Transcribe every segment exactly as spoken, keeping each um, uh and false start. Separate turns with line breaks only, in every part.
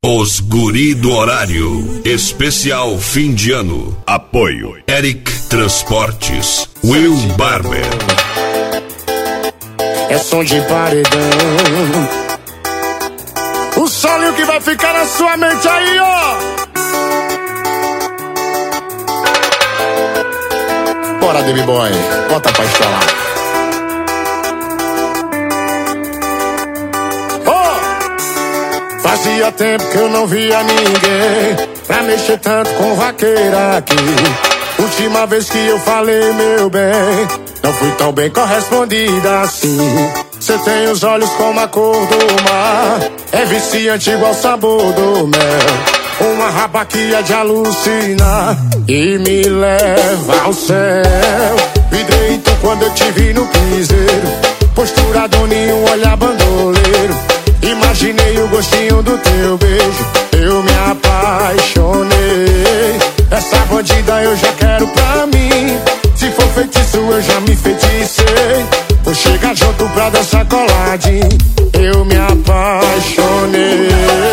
Os Guri do Horário. Especial fim de ano. Apoio Eric Transportes. Will Barber.
É som de paredão. O solinho que vai ficar na sua mente aí, ó. Bora, Baby Boy, bota pra estourar. Oh! Fazia tempo que eu não via ninguém pra mexer tanto com vaqueira aqui. Última vez que eu falei, meu bem, não fui tão bem correspondida assim. Cê tem os olhos como a cor do mar, é viciante igual sabor do mel. Uma rabaquia de alucinar e me leva ao céu. Vidreito quando eu te vi no piseiro, postura doninho, olhar bandoleiro. Imaginei o gostinho do teu beijo, eu me apaixonei. Essa bandida eu já quero pra mim, se for feitiço eu já me feticei. Vou chegar junto pra dançar coladinho, eu me apaixonei.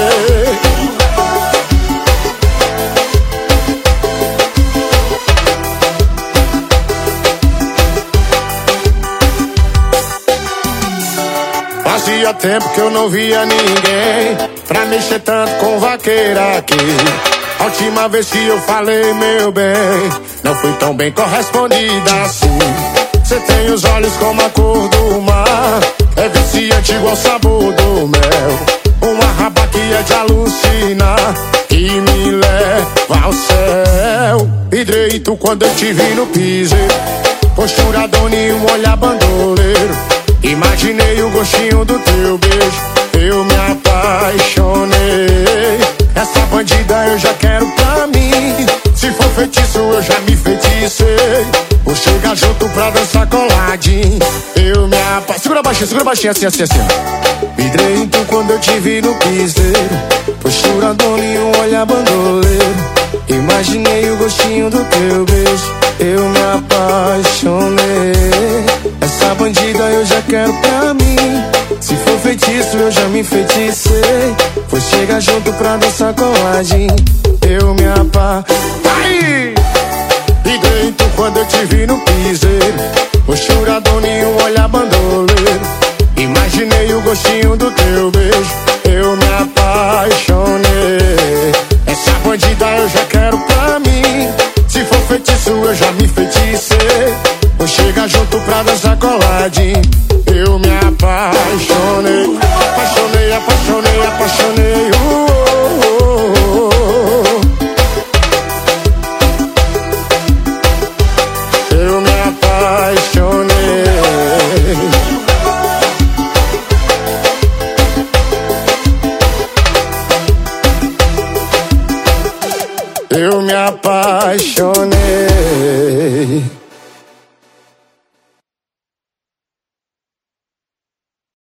Fazia tempo que eu não via ninguém pra mexer tanto com vaqueira aqui. A última vez que eu falei, meu bem, não fui tão bem correspondida assim. Cê tem os olhos como a cor do mar, é viciante igual sabor do mel. Uma rabaquia de alucinar e me leva ao céu. Vidreito quando eu te vi no piseiro, postura doninho, um olhar bandoleiro. Imaginei o gostinho do teu beijo, eu me apaixonei. Essa bandida eu já quero pra mim, se for feitiço eu já me feticei. Vou chegar junto pra dançar coladinho, eu me apaixonei. Segura baixinho, segura baixinho, assim, assim, assim. Vidreito quando eu te vi no piseiro, postura doninho, um olhar bandoleiro. Imaginei o gostinho do teu beijo, eu me apaixonei. Essa bandida eu já quero pra mim, se for feitiço eu já me feticei. Vou chegar junto pra dançar coladinho, eu me apaixonei. E dentro quando eu te vi no piseiro, postura doninho, um olhar bandoleiro. Imaginei o gostinho do teu beijo,